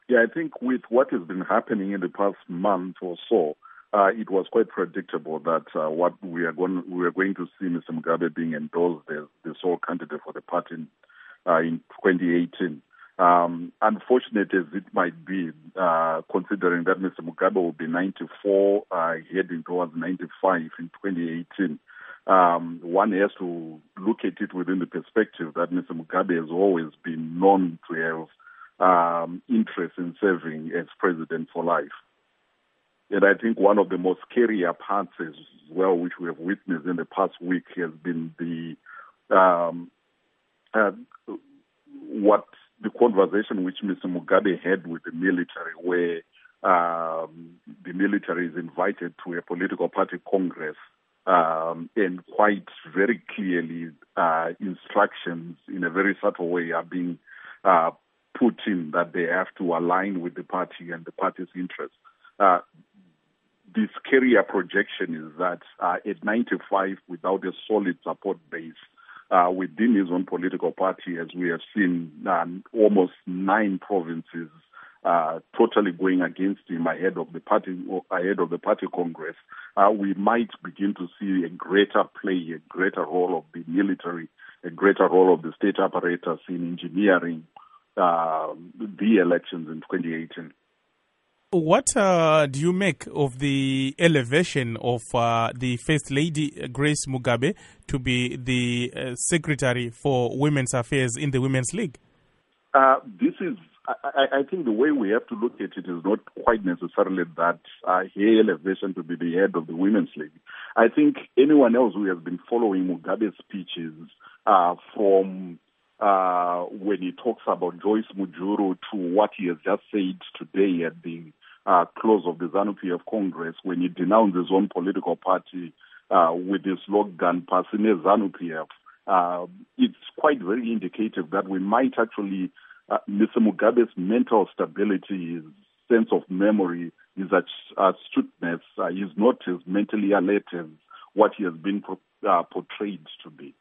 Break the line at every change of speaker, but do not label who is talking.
Yeah, I think with what has been happening in the past month or so, it was quite predictable that what we are going to see Mr. Mugabe being endorsed as the sole candidate for the party in 2018. Unfortunate as it might be, considering that Mr. Mugabe will be 94, heading towards 95 in 2018. One has to look at it within the perspective that Mr. Mugabe has always been known to have interest in serving as president for life. And I think one of the most scarier parts as well, which we have witnessed in the past week, has been the conversation which Mr. Mugabe had with the military, where the military is invited to a political party congress, and quite very clearly instructions in a very subtle way are being put in that they have to align with the party and the party's interests. The scarier projection is that at 95, without a solid support base within his own political party, as we have seen almost 9 provinces totally going against him ahead of the party congress, we might begin to see a greater play, a greater role of the military, a greater role of the state apparatus in engineering the elections in 2018.
What do you make of the elevation of the First Lady Grace Mugabe to be the Secretary for Women's Affairs in the Women's League?
This is, I think the way we have to look at it is not quite necessarily that her elevation to be the head of the Women's League. I think anyone else who has been following Mugabe's speeches from when he talks about Joyce Mujuru to what he has just said today at the close of the ZANU-PF Congress, when he denounced his own political party with his slogan, Pasine ZANU-PF, it's quite very indicative that we might actually, Mr. Mugabe's mental stability, his sense of memory, his astuteness is not as mentally alert as what he has been portrayed to be.